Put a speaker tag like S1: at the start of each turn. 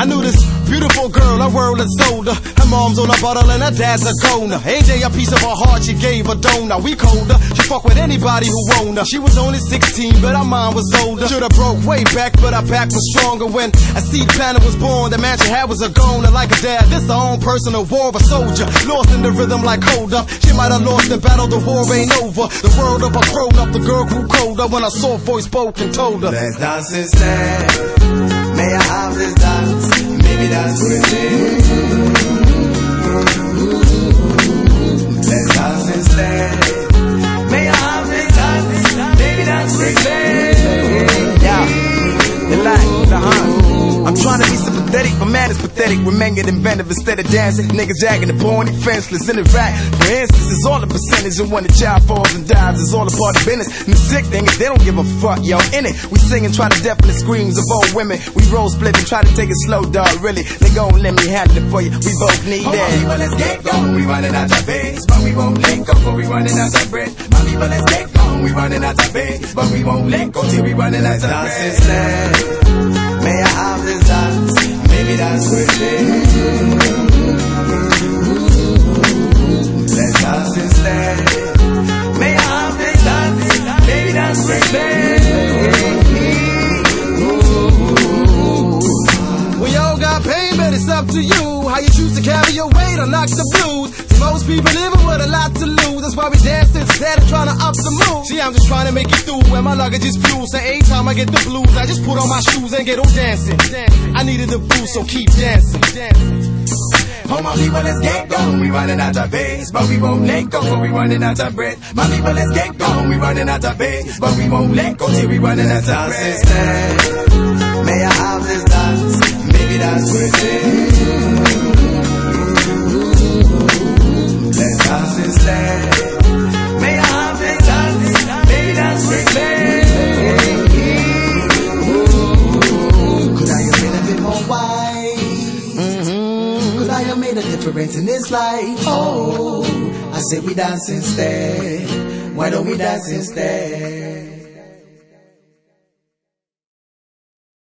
S1: I knew this beautiful girl, her world is older. Her mom's on a bottle and her dad's a goner. AJ, a piece of her heart, she gave a donor. We colder, she fuck with anybody who owned her. She was only 16, but her mind was older. Should've broke way back, but her back was stronger. When a seed planter was born, the man she had was a goner. Like a dad, this her own personal war of a soldier. Lost in the rhythm like hold up. She might have lost the battle, the war ain't over. The world of her grown up, the girl grew colder when a soft voice spoke and told her,
S2: let's dance instead. May I have this dance? Maybe that's with it. Let's dance instead. May I have this dance? Maybe that's with it. Yeah, the light, the hunt. I'm trying to be sympathetic, but man is pathetic. When men get inventive instead of dancing. Niggas jagging the porn, defenseless in the rack. For instance, it's all a percentage, and when the child falls and dies, it's all a part of business. And the sick thing is they don't give a fuck, yo, in it. We sing and try to deafen the screams of old women. We roll split and try to take it slow, dog, really. They gon' let me handle it for you, we both need that. People, let's get going, we running out of base, but we won't let go, for we running out of bread. My people, let's get going, we running out of base, but we won't let go till we running out of bread. May I have this dance? Maybe that's with it. Let's dance instead. May I have this dance? Maybe that's with it.
S1: We all got pain, but it's up to you. How you choose to carry your weight or knock the blues. See, most people living with a lot to lose. That's why we dance instead of trying to up the mood. See, I'm just trying to make it through when my luggage is fuel. So every time I get the blues, I just put on my shoes and get on dancing. I needed the boost, so keep dancing.
S2: Oh my people, let's get going. We running out of base, but we won't let go, for we running out of bread. My people, let's get going. We running out of base, but we won't let go till we running out of bread. May I have this dance? Maybe that's with it. Let's dance instead. May I have this dance? Maybe that's with it. Could I have been a bit more wise? Could I have made a difference in this life? Oh, I said we dance instead. Why don't we dance instead?